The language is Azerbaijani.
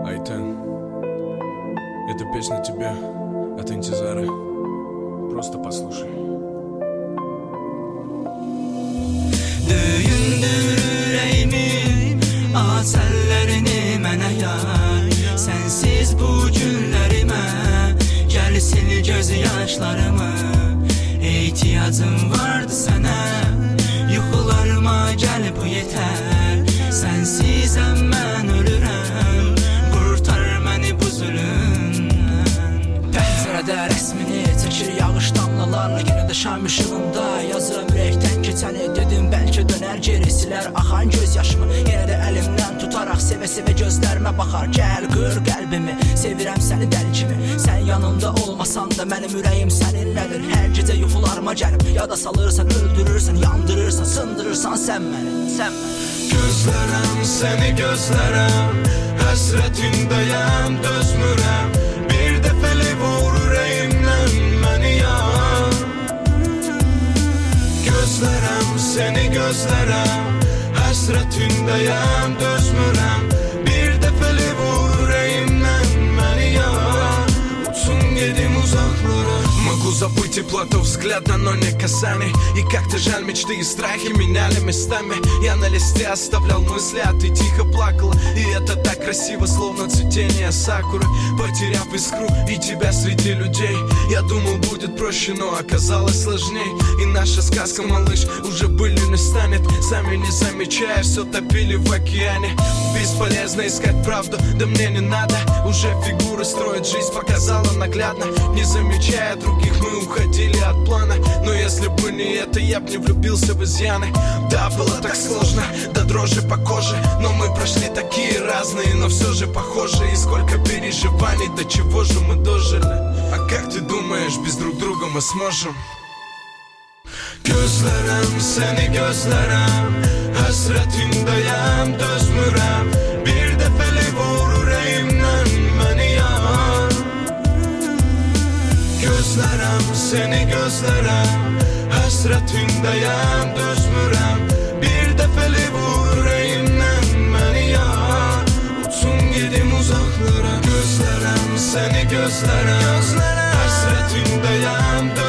Айтан, эта песня тебе от Интизара. Просто послушай. Döyündür ürəyimi, aç əllərini mənə yay. Sənsiz bu günlərimə, gəl sil göz yaşlarımı. Ehtiyacım vardı sənə, yuxularıma gəl bu yetər. Sənsizəm mən ölürəm, qurtar məni bu zülümdən. Pəncərədə rəsmini çəkir yağış damlalarla, yenə də şam işığında yazıram ürəkdən keçəni. Dedim bəlkə dönər geri silər axan göz yaşımı. Yenə də əlimdən tutaraq sevə-sevə gözlərimə baxar. Gəl qır qəlbimi, sevirəm səni dəli kimi. Sən yanımda olmasan da mənim ürəyim səninlədir. Hər gecə yuxularıma gəlib yada salırsan, öldürürsən, yandırırsan, sındırırsan sən məni. Gözlərəm səni gözlərəm, həsrətindəyəm, dözmürəm. Bir dəfəli vur ürəyimdən məni yan. Gözlərəm səni gözlərəm, həsrətindəyəm, dözmürəm. Bir dəfəli vur ürəyimdən məni yan. Uçsun gedim uzaqlara. Могу забыть теплоту взгляда, но не касаний. И как-то жаль, мечты и страхи меняли местами. Я на листе оставлял мысли, а ты тихо плакала. И это так красиво, словно цветение сакуры. Потеряв искру и тебя среди людей, я думал, будет проще, но оказалось сложней. И наша сказка, малыш, уже былью не станет. Сами не замечая, все топили в океане. Бесполезно искать правду, да мне не надо. Уже фигуры строят, жизнь показала наглядно. Не замечая других, мы уходили от плана. Но если бы не это, я б не влюбился в изъяны. Да, было так сложно, до дрожи по коже. Но мы прошли такие разные, но все же похожи. И сколько переживаний, до чего же мы дожили. А как ты думаешь, без друг друга мы сможем? Gözlərəm səni gözlərəm, həsrətindəyəm, dözmürəm. Bir dəfəli vur ürəyimdən məni yan. Gözlərəm səni gözlərəm, həsrətindəyəm, dözmürəm. Bir dəfəli vur ürəyimdən məni yan. Uçsun gedim uzaqlara. Gözlərəm səni gözlərəm, həsrətindəyəm, dözmürəm.